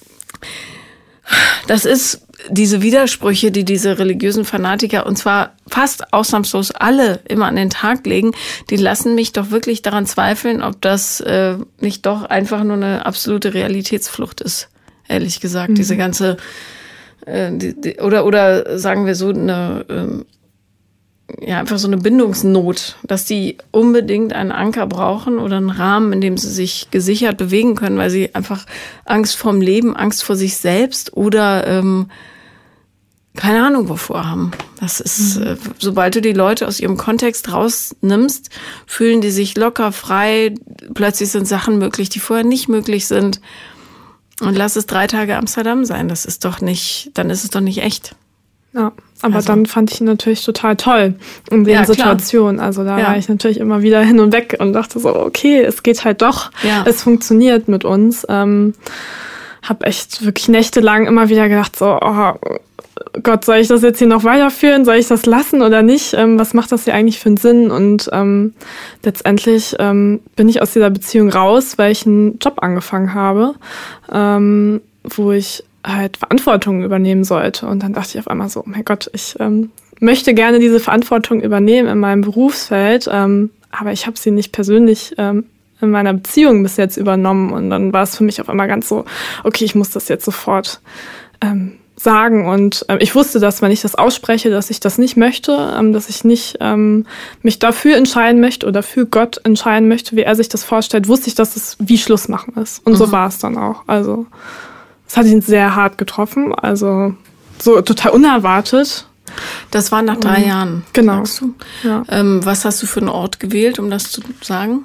das ist diese Widersprüche, die diese religiösen Fanatiker, und zwar fast ausnahmslos alle, immer an den Tag legen, die lassen mich doch wirklich daran zweifeln, ob das äh, nicht doch einfach nur eine absolute Realitätsflucht ist, ehrlich gesagt. Mhm. Diese ganze, äh, die, die, oder oder sagen wir so, eine äh, ja einfach so eine Bindungsnot, dass die unbedingt einen Anker brauchen oder einen Rahmen, in dem sie sich gesichert bewegen können, weil sie einfach Angst vorm Leben, Angst vor sich selbst oder ähm, keine Ahnung wovor haben. Das ist, mhm. äh, sobald du die Leute aus ihrem Kontext rausnimmst, fühlen die sich locker, frei, plötzlich sind Sachen möglich, die vorher nicht möglich sind. Und lass es drei Tage Amsterdam sein, das ist doch nicht, dann ist es doch nicht echt. Ja, Aber also. dann fand ich ihn natürlich total toll in den ja, Situationen. Klar. Also da ja. war ich natürlich immer wieder hin und weg und dachte so, okay, es geht halt doch. Ja. Es funktioniert mit uns. Ähm, hab echt wirklich nächtelang immer wieder gedacht, so, oh Gott, soll ich das jetzt hier noch weiterführen? Soll ich das lassen oder nicht? Ähm, was macht das hier eigentlich für einen Sinn? Und ähm, letztendlich ähm, bin ich aus dieser Beziehung raus, weil ich einen Job angefangen habe, ähm, wo ich halt Verantwortung übernehmen sollte. Und dann dachte ich auf einmal so, oh mein Gott, ich ähm, möchte gerne diese Verantwortung übernehmen in meinem Berufsfeld, ähm, aber ich habe sie nicht persönlich ähm, in meiner Beziehung bis jetzt übernommen. Und dann war es für mich auf einmal ganz so, okay, ich muss das jetzt sofort ähm, sagen. Und äh, ich wusste, dass wenn ich das ausspreche, dass ich das nicht möchte, ähm, dass ich nicht ähm, mich dafür entscheiden möchte oder für Gott entscheiden möchte, wie er sich das vorstellt, wusste ich, dass es wie Schluss machen ist. Und mhm. so war es dann auch. Also das hat ihn sehr hart getroffen, also so total unerwartet. Das war nach drei um, Jahren, genau. sagst du. Ja. Ähm, was hast du für einen Ort gewählt, um das zu sagen?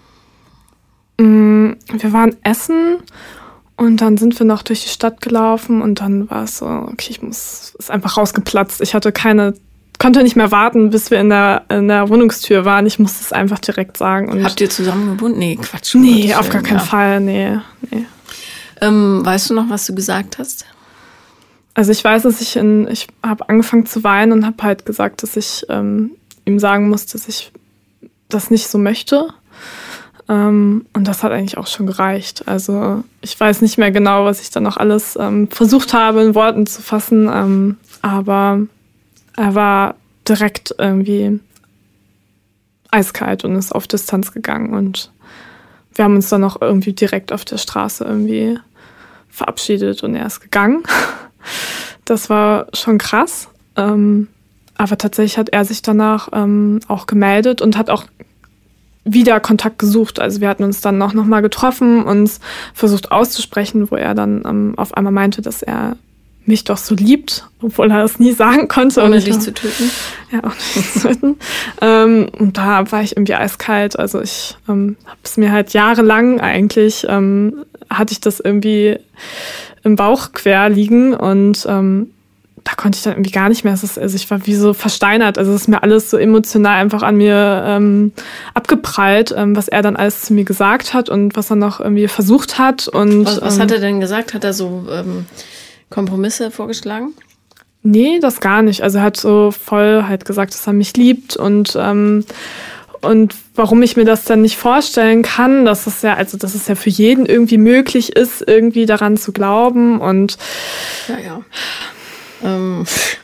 Wir waren essen und dann sind wir noch durch die Stadt gelaufen und dann war es so, okay, ich muss, ist einfach rausgeplatzt. Ich hatte keine, konnte nicht mehr warten, bis wir in der, in der Wohnungstür waren. Ich musste es einfach direkt sagen. Und habt ihr zusammen gewohnt? Nee, Quatsch. Nee, auf gar keinen ja. Fall, nee, nee. Ähm, weißt du noch, was du gesagt hast? Also ich weiß, dass ich in, ich habe angefangen zu weinen und habe halt gesagt, dass ich ähm, ihm sagen muss, dass ich das nicht so möchte. Ähm, und das hat eigentlich auch schon gereicht. Also ich weiß nicht mehr genau, was ich dann noch alles ähm, versucht habe, in Worten zu fassen. Ähm, aber er war direkt irgendwie eiskalt und ist auf Distanz gegangen. Und wir haben uns dann auch irgendwie direkt auf der Straße irgendwie verabschiedet und er ist gegangen. Das war schon krass. Ähm, aber tatsächlich hat er sich danach ähm, auch gemeldet und hat auch wieder Kontakt gesucht. Also wir hatten uns dann auch nochmal getroffen, uns versucht auszusprechen, wo er dann ähm, auf einmal meinte, dass er mich doch so liebt, obwohl er das nie sagen konnte. Ohne dich zu töten. Ja, ohne dich zu töten. ähm, und da war ich irgendwie eiskalt. Also ich ähm, habe es mir halt jahrelang eigentlich, ähm, hatte ich das irgendwie im Bauch quer liegen und ähm, da konnte ich dann irgendwie gar nicht mehr. Es ist, also ich war wie so versteinert. Also es ist mir alles so emotional einfach an mir ähm, abgeprallt, ähm, was er dann alles zu mir gesagt hat und was er noch irgendwie versucht hat. Und was, was ähm, hat er denn gesagt? Hat er so ähm, Kompromisse vorgeschlagen? Nee, das gar nicht. Also er hat so voll halt gesagt, dass er mich liebt und ähm, und warum ich mir das dann nicht vorstellen kann, dass es ja, also dass es ja für jeden irgendwie möglich ist, irgendwie daran zu glauben und ja, ja. Ähm,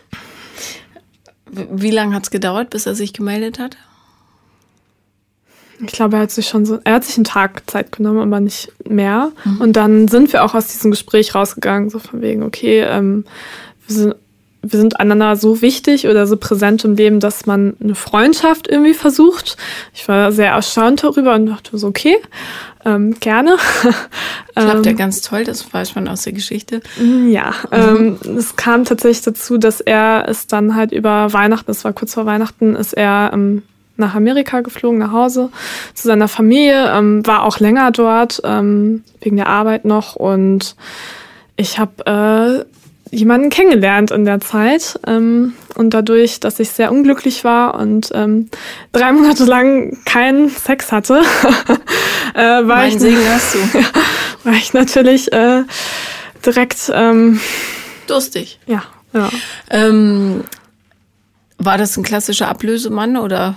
wie lange hat es gedauert, bis er sich gemeldet hat? Ich glaube, er hat sich schon so, er hat sich einen Tag Zeit genommen, aber nicht mehr. Mhm. Und dann sind wir auch aus diesem Gespräch rausgegangen, so von wegen, okay, ähm, wir sind, wir sind einander so wichtig oder so präsent im Leben, dass man eine Freundschaft irgendwie versucht. Ich war sehr erstaunt darüber und dachte so, okay, ähm, gerne. Klappt ja ganz toll, das weiß man aus der Geschichte. Ja, mhm. ähm, es kam tatsächlich dazu, dass er es dann halt über Weihnachten, es war kurz vor Weihnachten, ist er ähm, nach Amerika geflogen, nach Hause zu seiner Familie, ähm, war auch länger dort, ähm, wegen der Arbeit noch und ich habe äh, jemanden kennengelernt in der Zeit ähm, und dadurch, dass ich sehr unglücklich war und ähm, drei Monate lang keinen Sex hatte, äh, war, mein ich, Segen hast du. war ich natürlich äh, direkt ähm, durstig. Ja. ja. Ähm, war das ein klassischer Ablösemann oder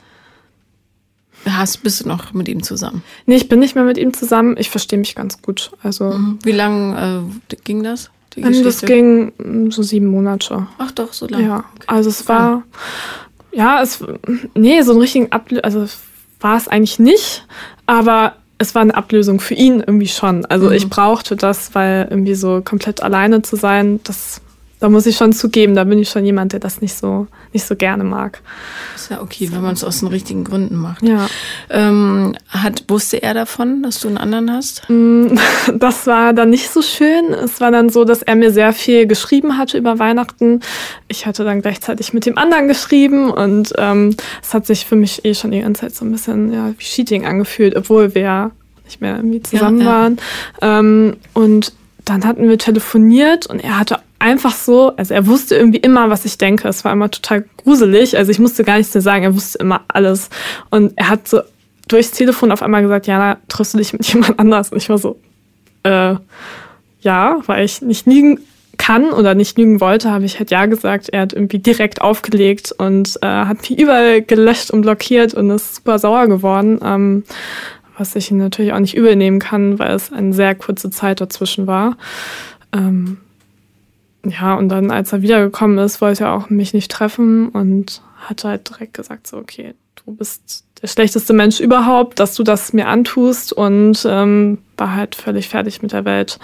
hast, bist du noch mit ihm zusammen? Nee, ich bin nicht mehr mit ihm zusammen. Ich verstehe mich ganz gut. Also mhm. Wie lange äh, ging das? Das ging so sieben Monate. Ach doch, so lange. Ja, okay. Also es war, ja, es, nee, so einen richtigen Ablösung, also war es eigentlich nicht, aber es war eine Ablösung für ihn irgendwie schon. Also mhm. ich brauchte das, weil irgendwie so komplett alleine zu sein, das, da muss ich schon zugeben, da bin ich schon jemand, der das nicht so, nicht so gerne mag. Ist ja okay, wenn man es aus den richtigen Gründen macht. Ja. Ähm, hat, wusste er davon, dass du einen anderen hast? Das war dann nicht so schön. Es war dann so, dass er mir sehr viel geschrieben hatte über Weihnachten. Ich hatte dann gleichzeitig mit dem anderen geschrieben und ähm, es hat sich für mich eh schon die ganze Zeit so ein bisschen ja, wie Cheating angefühlt, obwohl wir nicht mehr irgendwie zusammen ja, ja. waren. Ähm, und dann hatten wir telefoniert und er hatte einfach so, also er wusste irgendwie immer, was ich denke. Es war immer total gruselig. Also ich musste gar nichts mehr sagen, er wusste immer alles. Und er hat so durchs Telefon auf einmal gesagt, Jana, triffst du dich mit jemand anders? Und ich war so, äh, ja, weil ich nicht lügen kann oder nicht lügen wollte, habe ich halt ja gesagt. Er hat irgendwie direkt aufgelegt und äh, hat mich überall gelöscht und blockiert und ist super sauer geworden. Ähm, was ich ihm natürlich auch nicht übel nehmen kann, weil es eine sehr kurze Zeit dazwischen war. Ähm, ja, und dann, als er wiedergekommen ist, wollte er auch mich nicht treffen und hat halt direkt gesagt, so, okay, du bist der schlechteste Mensch überhaupt, dass du das mir antust, und ähm, war halt völlig fertig mit der Welt.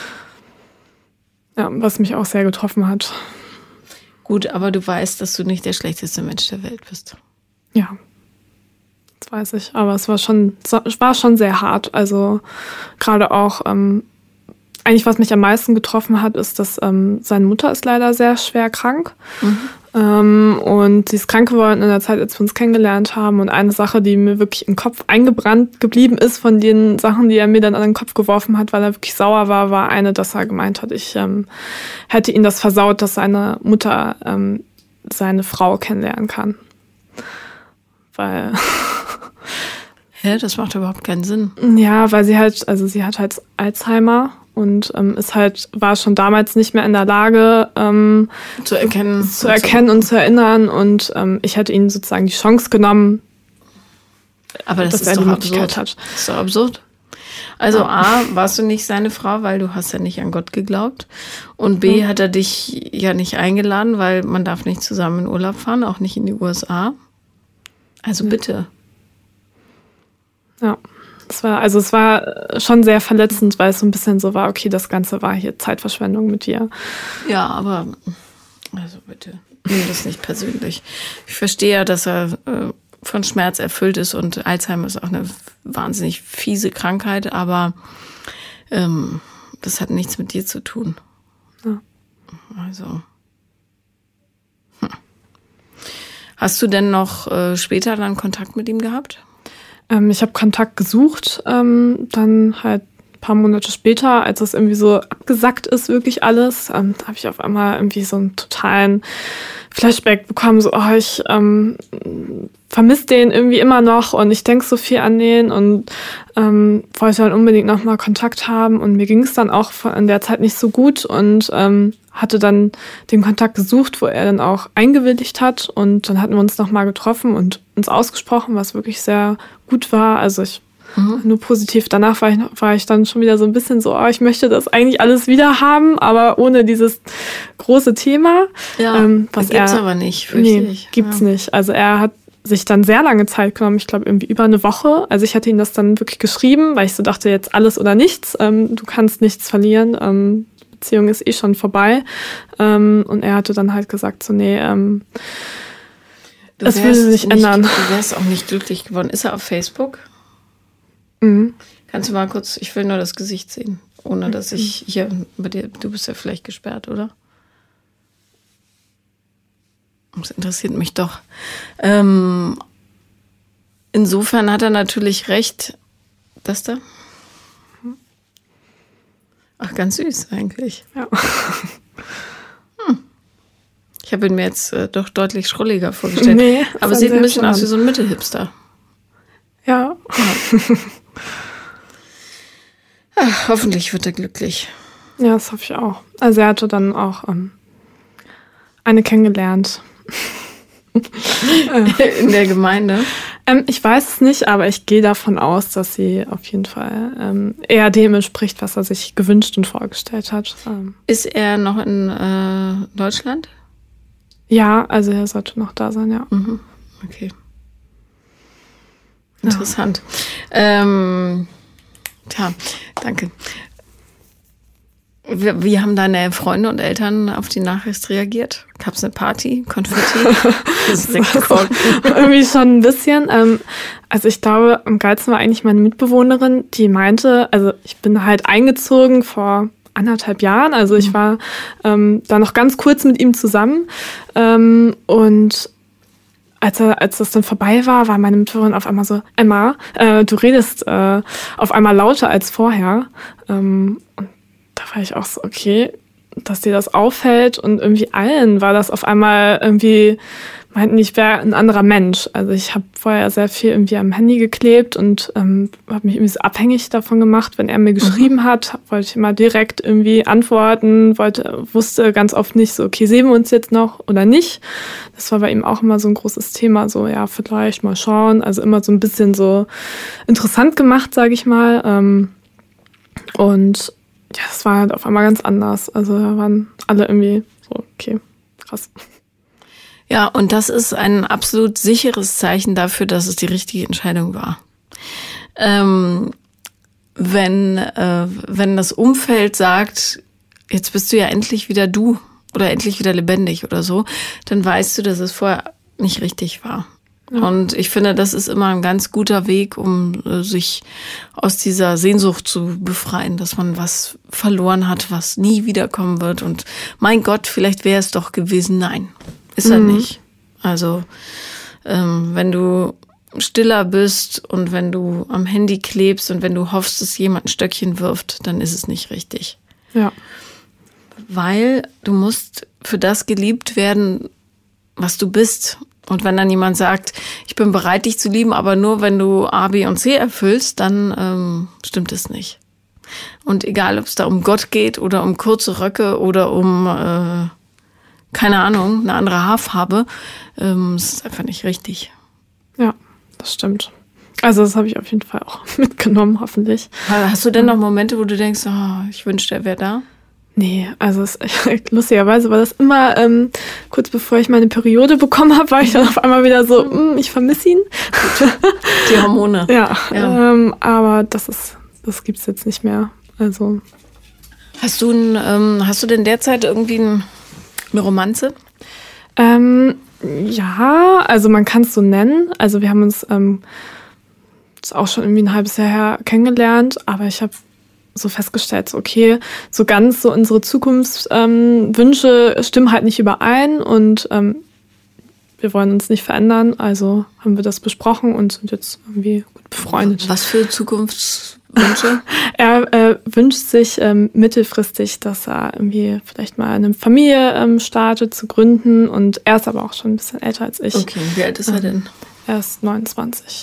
Ja, was mich auch sehr getroffen hat. Gut, aber du weißt, dass du nicht der schlechteste Mensch der Welt bist. Ja, das weiß ich. Aber es war schon, es war schon sehr hart. Also gerade auch, ähm, eigentlich was mich am meisten getroffen hat, ist, dass ähm, seine Mutter ist leider sehr schwer krank. Mhm. Ähm, und sie ist krank geworden in der Zeit, als wir uns kennengelernt haben. Und eine Sache, die mir wirklich im Kopf eingebrannt geblieben ist von den Sachen, die er mir dann an den Kopf geworfen hat, weil er wirklich sauer war, war eine, dass er gemeint hat, ich ähm, hätte ihn das versaut, dass seine Mutter ähm, seine Frau kennenlernen kann. Weil... Hä, das macht überhaupt keinen Sinn. Ja, weil sie halt, also sie hat halt Alzheimer und ähm, ist halt, war schon damals nicht mehr in der Lage, ähm, zu erkennen, zu erkennen und zu erinnern. Und ähm, ich hätte ihnen sozusagen die Chance genommen, aber das dass ist er doch die Möglichkeit absurd. hat. Das ist doch absurd. Also ja. A, warst du nicht seine Frau, weil du hast ja nicht an Gott geglaubt. Und B, mhm. hat er dich ja nicht eingeladen, weil man darf nicht zusammen in Urlaub fahren, auch nicht in die U S A. Also mhm. bitte. Ja, es war, also es war schon sehr verletzend, weil es so ein bisschen so war, okay, das Ganze war hier Zeitverschwendung mit dir. Ja, aber, also bitte, nimm das nicht persönlich. Ich verstehe ja, dass er äh, von Schmerz erfüllt ist, und Alzheimer ist auch eine wahnsinnig fiese Krankheit, aber ähm, das hat nichts mit dir zu tun. Ja. Also. Hm. Hast du denn noch äh, später dann Kontakt mit ihm gehabt? Ähm, ich habe Kontakt gesucht, ähm, dann halt ein paar Monate später, als es irgendwie so abgesackt ist, wirklich alles, ähm, habe ich auf einmal irgendwie so einen totalen Flashback bekommen, so, oh, ich ähm, vermisse den irgendwie immer noch und ich denke so viel an den und ähm, wollte dann unbedingt nochmal Kontakt haben, und mir ging es dann auch in der Zeit nicht so gut und ähm, hatte dann den Kontakt gesucht, wo er dann auch eingewilligt hat, und dann hatten wir uns nochmal getroffen und uns ausgesprochen, was wirklich sehr gut war. Also ich mhm. nur positiv. Danach war ich, war ich dann schon wieder so ein bisschen so, oh, ich möchte das eigentlich alles wieder haben, aber ohne dieses große Thema. Ja, ähm, was gibt's er, aber nicht, fürchte nee, ich. gibt's ja. nicht. Also er hat sich dann sehr lange Zeit genommen, ich glaube irgendwie über eine Woche. Also ich hatte ihm das dann wirklich geschrieben, weil ich so dachte, jetzt alles oder nichts. Ähm, du kannst nichts verlieren. Ähm, Beziehung ist eh schon vorbei. Ähm, und er hatte dann halt gesagt, so nee, ähm, das würde sich nicht ändern. Du wärst auch nicht glücklich geworden. Ist er auf Facebook? Mhm. Kannst du mal kurz, ich will nur das Gesicht sehen, ohne dass ich hier bei dir, du bist ja vielleicht gesperrt, oder? Das interessiert mich doch. Ähm, insofern hat er natürlich recht. Das da? Ach, ganz süß eigentlich. Ja. Hm. Ich habe ihn mir jetzt äh, doch deutlich schrulliger vorgestellt. Nee, aber sieht ein bisschen aus wie so ein Mittelhipster. Ja. ja. Ach, hoffentlich wird er glücklich. Ja, das hoffe ich auch. Also er hatte dann auch ähm, eine kennengelernt. In der Gemeinde? Ähm, ich weiß es nicht, aber ich gehe davon aus, dass sie auf jeden Fall ähm, eher dem entspricht, was er sich gewünscht und vorgestellt hat. Ähm. Ist er noch in äh, Deutschland? Ja, also er sollte noch da sein, ja. Mhm. Okay. Interessant. Ja. Ähm, tja, danke. Wie, wie haben deine Freunde und Eltern auf die Nachricht reagiert? Gab es eine Party, Konfetti? Irgendwie schon ein bisschen. Ähm, also ich glaube, am geilsten war eigentlich meine Mitbewohnerin, die meinte, also ich bin halt eingezogen vor anderthalb Jahren, also ich war ähm, da noch ganz kurz mit ihm zusammen ähm, und Als, er, als das dann vorbei war, war meine Mitbewohnerin auf einmal so, Emma, äh, du redest äh, auf einmal lauter als vorher. Ähm, und da war ich auch so, okay, dass dir das auffällt und irgendwie allen war das auf einmal irgendwie, meinten, ich wäre ein anderer Mensch. Also ich habe vorher sehr viel irgendwie am Handy geklebt und ähm, habe mich irgendwie so abhängig davon gemacht. Wenn er mir geschrieben mhm. hat, wollte ich immer direkt irgendwie antworten, wollte, wusste ganz oft nicht so, okay, sehen wir uns jetzt noch oder nicht. Das war bei ihm auch immer so ein großes Thema, so ja, vielleicht mal schauen. Also immer so ein bisschen so interessant gemacht, sage ich mal. Ähm, und ja, das war halt auf einmal ganz anders. Also da waren alle irgendwie so, okay, krass. Ja, und das ist ein absolut sicheres Zeichen dafür, dass es die richtige Entscheidung war. Ähm, wenn, äh, wenn das Umfeld sagt, jetzt bist du ja endlich wieder du oder endlich wieder lebendig oder so, dann weißt du, dass es vorher nicht richtig war. Ja. Und ich finde, das ist immer ein ganz guter Weg, um äh, sich aus dieser Sehnsucht zu befreien, dass man was verloren hat, was nie wiederkommen wird. Und mein Gott, vielleicht wäre es doch gewesen. Nein. Ist er mhm. nicht. Also ähm, wenn du stiller bist und wenn du am Handy klebst und wenn du hoffst, dass jemand ein Stöckchen wirft, dann ist es nicht richtig. Ja. Weil du musst für das geliebt werden, was du bist. Und wenn dann jemand sagt, ich bin bereit, dich zu lieben, aber nur wenn du A, B und C erfüllst, dann ähm, stimmt es nicht. Und egal, ob es da um Gott geht oder um kurze Röcke oder um äh, keine Ahnung, eine andere Haarfarbe. Ähm, das ist einfach nicht richtig. Ja, das stimmt. Also das habe ich auf jeden Fall auch mitgenommen, hoffentlich. Hast du denn noch Momente, wo du denkst, oh, ich wünschte, er wäre da? Nee, also es, lustigerweise war das immer, ähm, kurz bevor ich meine Periode bekommen habe, war ich dann auf einmal wieder so, mm, ich vermisse ihn. Die Hormone. Ja, ja. Ähm, aber das ist, das gibt's jetzt nicht mehr. Also. Hast du, ein, ähm, hast du denn derzeit irgendwie ein Eine Romanze? Ähm, ja, also man kann es so nennen. Also wir haben uns ähm, das auch schon irgendwie ein halbes Jahr her kennengelernt, aber ich habe so festgestellt, so okay, so ganz so unsere Zukunftswünsche ähm, stimmen halt nicht überein und ähm, wir wollen uns nicht verändern. Also haben wir das besprochen und sind jetzt irgendwie gut befreundet. Was für Zukunftswünsche? Er äh, wünscht sich ähm, mittelfristig, dass er irgendwie vielleicht mal eine Familie ähm, startet, zu gründen. Und er ist aber auch schon ein bisschen älter als ich. Okay, wie alt ist er denn? Er ist neunundzwanzig.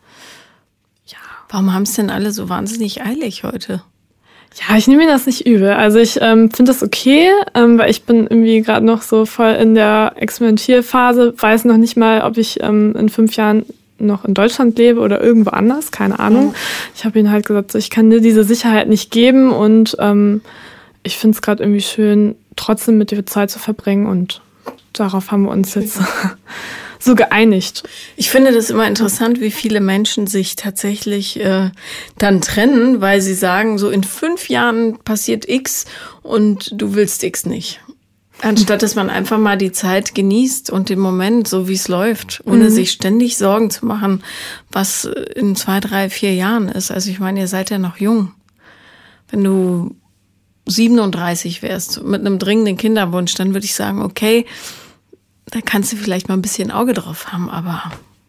Ja. Warum haben es denn alle so wahnsinnig eilig heute? Ja, ich nehme mir das nicht übel. Also ich ähm, finde das okay, ähm, weil ich bin irgendwie gerade noch so voll in der Experimentierphase, weiß noch nicht mal, ob ich ähm, in fünf Jahren noch in Deutschland lebe oder irgendwo anders, keine Ahnung. Mhm. Ich habe ihm halt gesagt, so, ich kann dir diese Sicherheit nicht geben und ähm, ich finde es gerade irgendwie schön, trotzdem mit dir Zeit zu verbringen und darauf haben wir uns jetzt so geeinigt. Ich finde das immer interessant, wie viele Menschen sich tatsächlich äh, dann trennen, weil sie sagen, so in fünf Jahren passiert X und du willst X nicht. Anstatt dass man einfach mal die Zeit genießt und den Moment, so wie es läuft, ohne mhm. sich ständig Sorgen zu machen, was in zwei, drei, vier Jahren ist. Also ich meine, ihr seid ja noch jung. Wenn du siebenunddreißig wärst mit einem dringenden Kinderwunsch, dann würde ich sagen, okay, da kannst du vielleicht mal ein bisschen Auge drauf haben, aber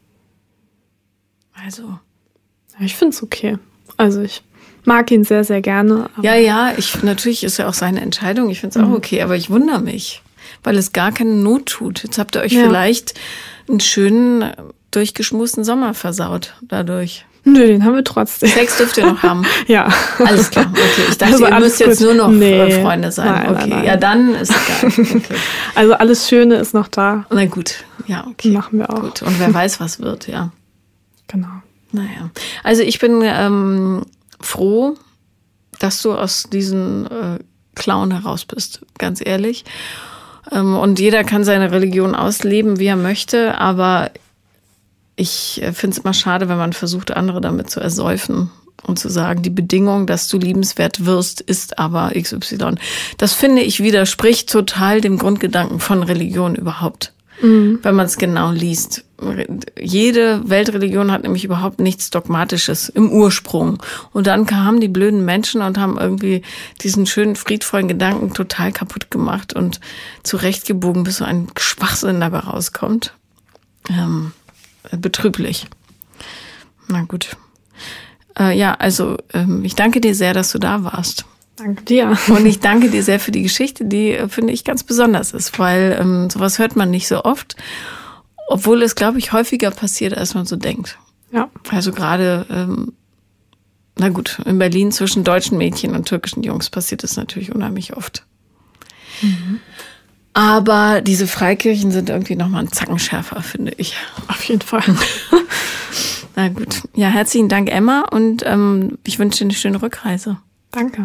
also. Ja, ich finde es okay. Also ich mag ihn sehr, sehr gerne. Ja, ja, ich, natürlich ist ja auch seine Entscheidung. Ich finde es mhm. auch okay, aber ich wundere mich, weil es gar keine Not tut. Jetzt habt ihr euch ja. vielleicht einen schönen, durchgeschmusten Sommer versaut dadurch. Nö, den haben wir trotzdem. Sex dürft ihr noch haben? Ja. Alles klar, okay. Ich dachte, also ihr müsst gut. jetzt nur noch nee. Freunde sein. Nein, okay, nein, nein. Ja, dann ist egal. Okay. Also alles Schöne ist noch da. Na gut, ja, okay. Machen wir auch. Gut. Und wer weiß, was wird, ja. Genau. Naja. Also ich bin ähm, froh, dass du aus diesem äh, Clown heraus bist, ganz ehrlich. Ähm, und jeder kann seine Religion ausleben, wie er möchte, aber ich finde es immer schade, wenn man versucht, andere damit zu ersäufen und zu sagen, die Bedingung, dass du liebenswert wirst, ist aber X Y. Das finde ich widerspricht total dem Grundgedanken von Religion überhaupt, mhm. wenn man es genau liest. Jede Weltreligion hat nämlich überhaupt nichts Dogmatisches im Ursprung. Und dann kamen die blöden Menschen und haben irgendwie diesen schönen, friedvollen Gedanken total kaputt gemacht und zurechtgebogen, bis so ein Schwachsinn dabei rauskommt. Ähm, betrüblich. Na gut. Äh, ja, also ähm, ich danke dir sehr, dass du da warst. Danke dir. Und ich danke dir sehr für die Geschichte, die, finde ich, ganz besonders ist, weil ähm, sowas hört man nicht so oft, obwohl es, glaube ich, häufiger passiert, als man so denkt. Ja. Also gerade, ähm, na gut, in Berlin zwischen deutschen Mädchen und türkischen Jungs passiert das natürlich unheimlich oft. Mhm. Aber diese Freikirchen sind irgendwie nochmal einen Zacken schärfer, finde ich. Auf jeden Fall. Na gut. Ja, herzlichen Dank, Emma, und ähm, ich wünsche dir eine schöne Rückreise. Danke.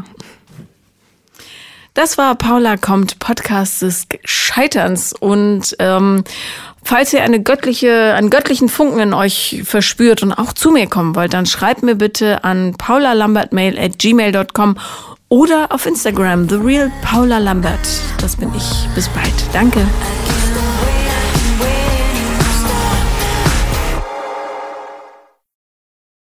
Das war Paula kommt, Podcast des Scheiterns. Und ähm, falls ihr eine göttliche, einen göttlichen Funken in euch verspürt und auch zu mir kommen wollt, dann schreibt mir bitte an paulalambertmail at gmail dot com oder auf Instagram, The Real Paula Lambert. Das bin ich. Bis bald. Danke.